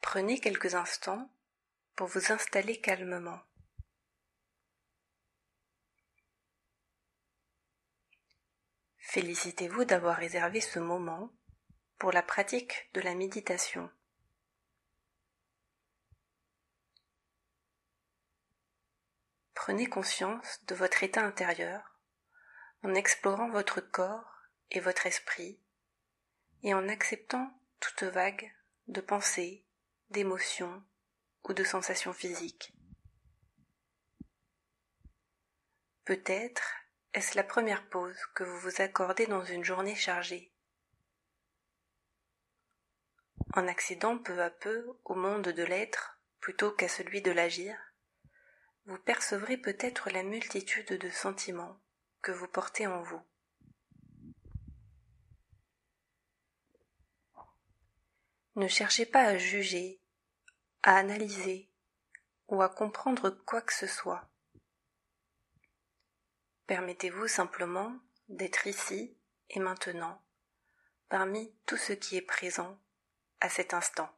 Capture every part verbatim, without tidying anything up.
Prenez quelques instants pour vous installer calmement. Félicitez-vous d'avoir réservé ce moment pour la pratique de la méditation. Prenez conscience de votre état intérieur en explorant votre corps et votre esprit et en acceptant toute vague de pensées, d'émotions ou de sensations physiques. Peut-être est-ce la première pause que vous vous accordez dans une journée chargée. En accédant peu à peu au monde de l'être plutôt qu'à celui de l'agir, vous percevrez peut-être la multitude de sentiments que vous portez en vous. Ne cherchez pas à juger, à analyser ou à comprendre quoi que ce soit. Permettez-vous simplement d'être ici et maintenant, parmi tout ce qui est présent à cet instant.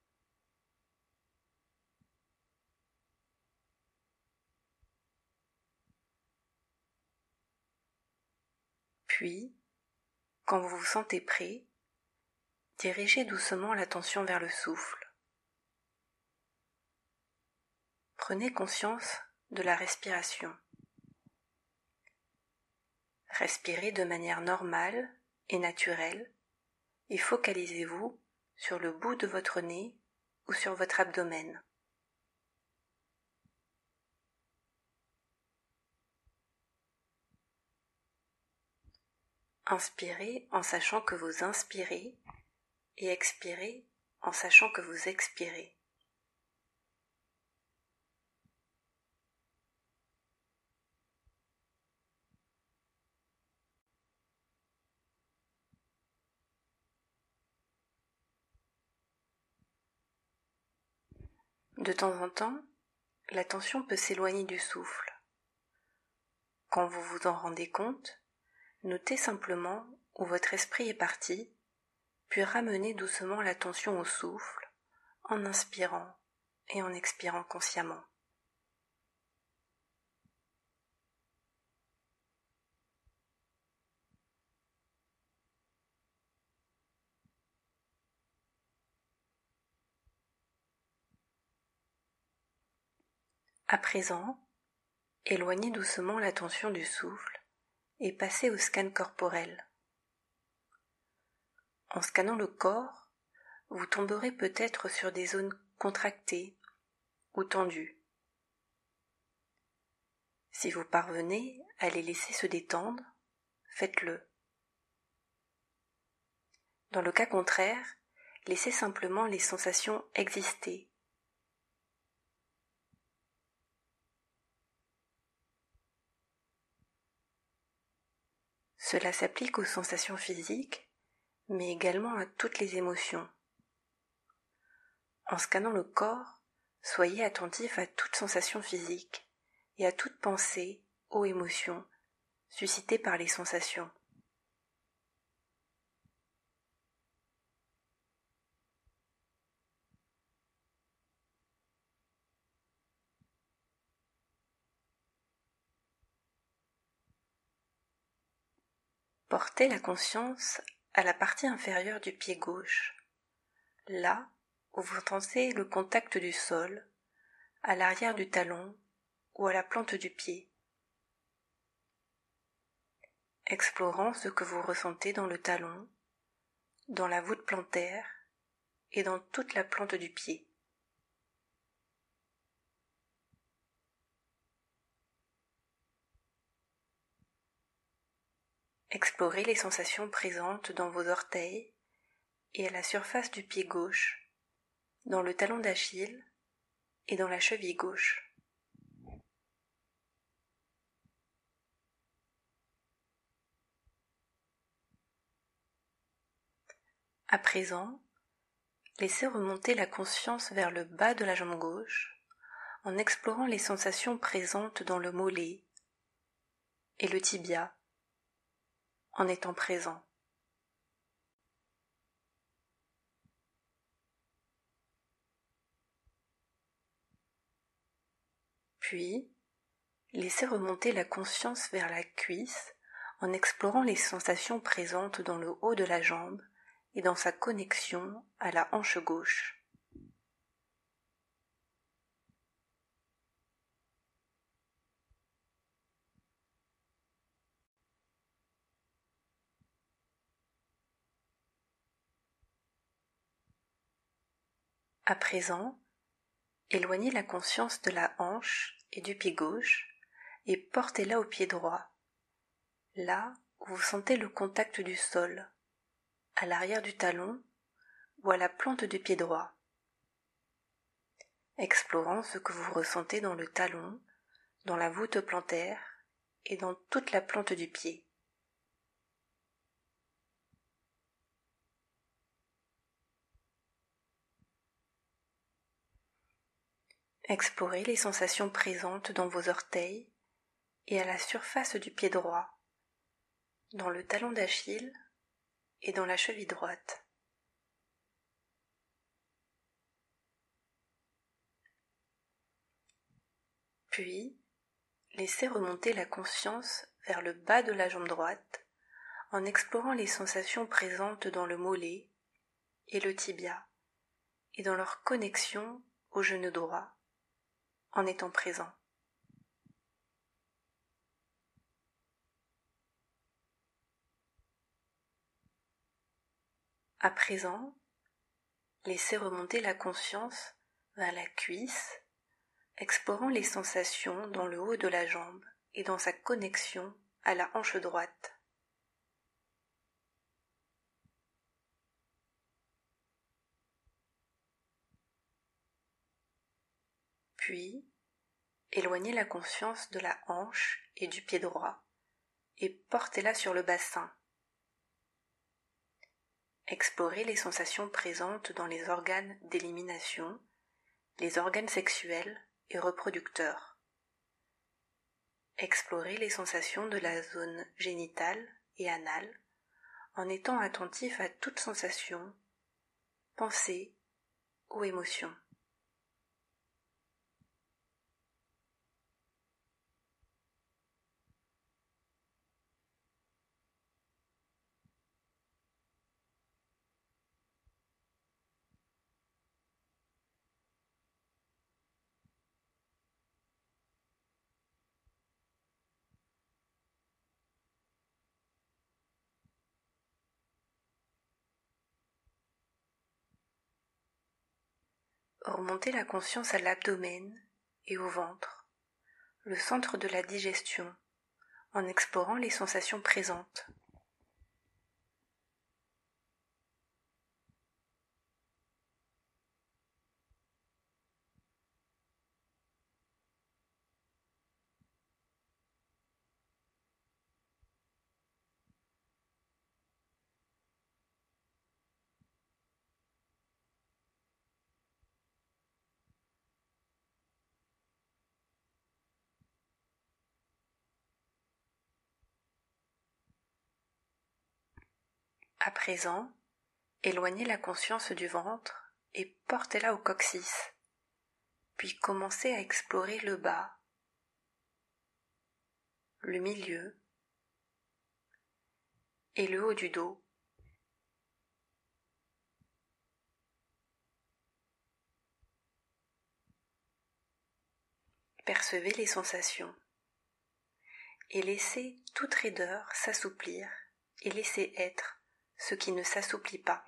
Puis, quand vous vous sentez prêt, dirigez doucement l'attention vers le souffle. Prenez conscience de la respiration. Respirez de manière normale et naturelle et focalisez-vous sur le bout de votre nez ou sur votre abdomen. Inspirez en sachant que vous inspirez et expirez en sachant que vous expirez. De temps en temps, l'attention peut s'éloigner du souffle. Quand vous vous en rendez compte, notez simplement où votre esprit est parti, puis ramenez doucement l'attention au souffle en inspirant et en expirant consciemment. À présent, éloignez doucement l'attention du souffle et passez au scan corporel. En scannant le corps, vous tomberez peut-être sur des zones contractées ou tendues. Si vous parvenez à les laisser se détendre, faites-le. Dans le cas contraire, laissez simplement les sensations exister. Cela s'applique aux sensations physiques, mais également à toutes les émotions. En scannant le corps, soyez attentif à toute sensation physique et à toute pensée ou émotion suscitée par les sensations. Portez la conscience à la partie inférieure du pied gauche, là où vous sentez le contact du sol, à l'arrière du talon ou à la plante du pied. Explorant ce que vous ressentez dans le talon, dans la voûte plantaire et dans toute la plante du pied. Explorez les sensations présentes dans vos orteils et à la surface du pied gauche, dans le talon d'Achille et dans la cheville gauche. À présent, laissez remonter la conscience vers le bas de la jambe gauche en explorant les sensations présentes dans le mollet et le tibia en étant présent. Puis, laissez remonter la conscience vers la cuisse en explorant les sensations présentes dans le haut de la jambe et dans sa connexion à la hanche gauche. À présent, éloignez la conscience de la hanche et du pied gauche et portez-la au pied droit, là où vous sentez le contact du sol, à l'arrière du talon ou à la plante du pied droit, explorant ce que vous ressentez dans le talon, dans la voûte plantaire et dans toute la plante du pied. Explorez les sensations présentes dans vos orteils et à la surface du pied droit, dans le talon d'Achille et dans la cheville droite. Puis, laissez remonter la conscience vers le bas de la jambe droite en explorant les sensations présentes dans le mollet et le tibia et dans leur connexion au genou droit en étant présent. À présent, laissez remonter la conscience vers la cuisse, explorant les sensations dans le haut de la jambe et dans sa connexion à la hanche droite. Puis, éloignez la conscience de la hanche et du pied droit et portez-la sur le bassin. Explorez les sensations présentes dans les organes d'élimination, les organes sexuels et reproducteurs. Explorez les sensations de la zone génitale et anale en étant attentif à toute sensation, pensée ou émotion. Remontez la conscience à l'abdomen et au ventre, le centre de la digestion, en explorant les sensations présentes. À présent, éloignez la conscience du ventre et portez-la au coccyx, puis commencez à explorer le bas, le milieu et le haut du dos. Percevez les sensations et laissez toute raideur s'assouplir et laissez être ce qui ne s'assouplit pas.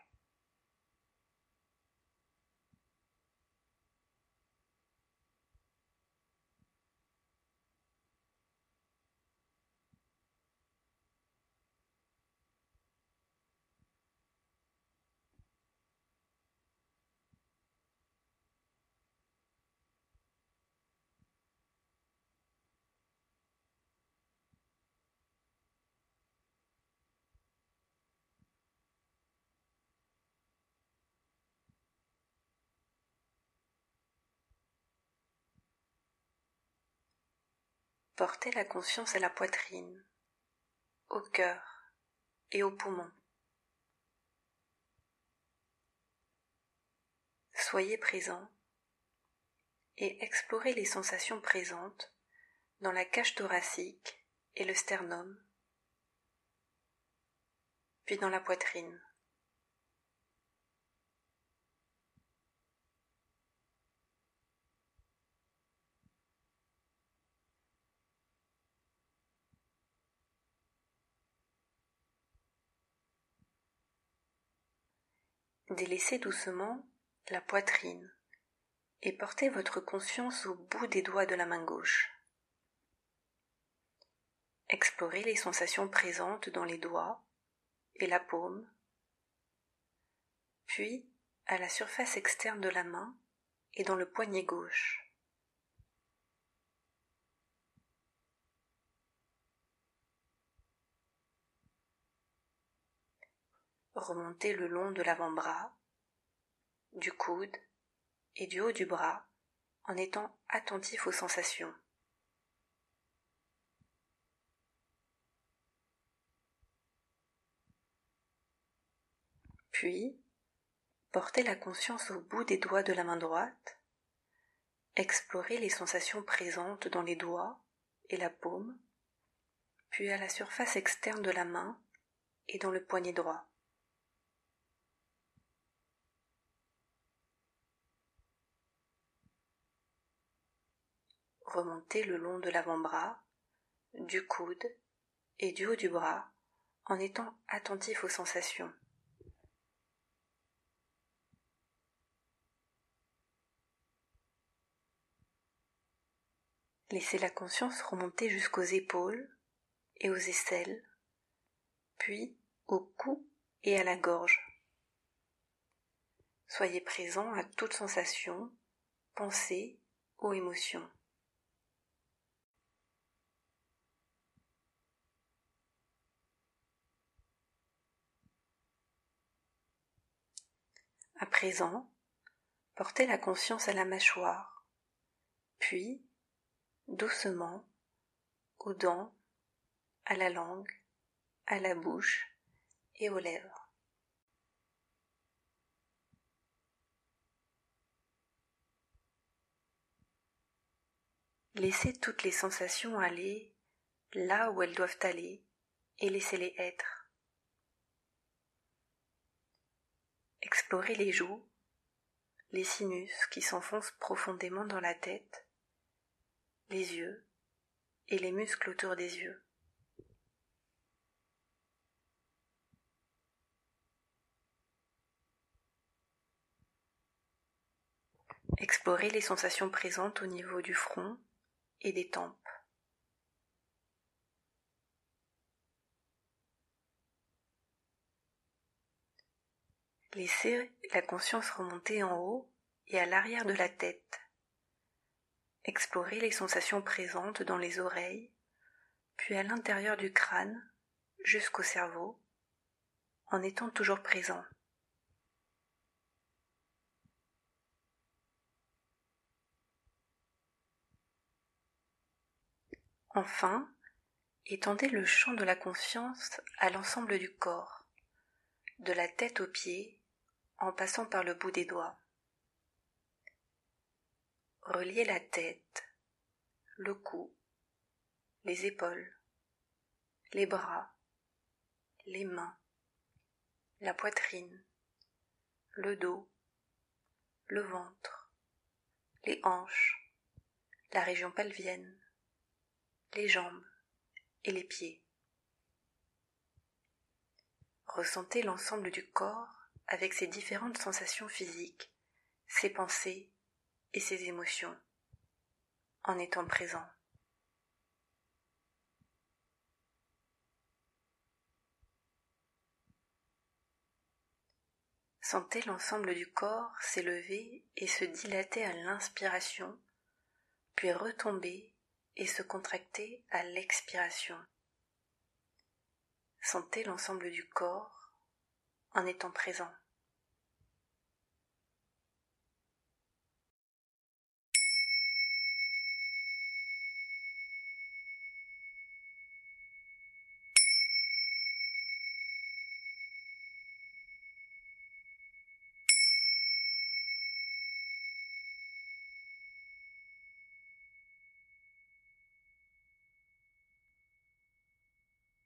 Portez la conscience à la poitrine, au cœur et aux poumons. Soyez présent et explorez les sensations présentes dans la cage thoracique et le sternum, puis dans la poitrine. Délaissez doucement la poitrine et portez votre conscience au bout des doigts de la main gauche. Explorez les sensations présentes dans les doigts et la paume, puis à la surface externe de la main et dans le poignet gauche. Remontez le long de l'avant-bras, du coude et du haut du bras en étant attentif aux sensations. Puis, portez la conscience au bout des doigts de la main droite, explorez les sensations présentes dans les doigts et la paume, puis à la surface externe de la main et dans le poignet droit. Remontez le long de l'avant-bras, du coude et du haut du bras en étant attentif aux sensations. Laissez la conscience remonter jusqu'aux épaules et aux aisselles, puis au cou et à la gorge. Soyez présent à toute sensation, pensée ou émotion. À présent, portez la conscience à la mâchoire, puis, doucement, aux dents, à la langue, à la bouche et aux lèvres. Laissez toutes les sensations aller là où elles doivent aller et laissez-les être. Explorez les joues, les sinus qui s'enfoncent profondément dans la tête, les yeux et les muscles autour des yeux. Explorez les sensations présentes au niveau du front et des tempes. Laissez la conscience remonter en haut et à l'arrière de la tête. Explorez les sensations présentes dans les oreilles, puis à l'intérieur du crâne jusqu'au cerveau, en étant toujours présent. Enfin, étendez le champ de la conscience à l'ensemble du corps, de la tête aux pieds, en passant par le bout des doigts. Reliez la tête, le cou, les épaules, les bras, les mains, la poitrine, le dos, le ventre, les hanches, la région pelvienne, les jambes et les pieds. Ressentez l'ensemble du corps avec ses différentes sensations physiques, ses pensées et ses émotions, en étant présent. Sentez l'ensemble du corps s'élever et se dilater à l'inspiration, puis retomber et se contracter à l'expiration. Sentez l'ensemble du corps en étant présent.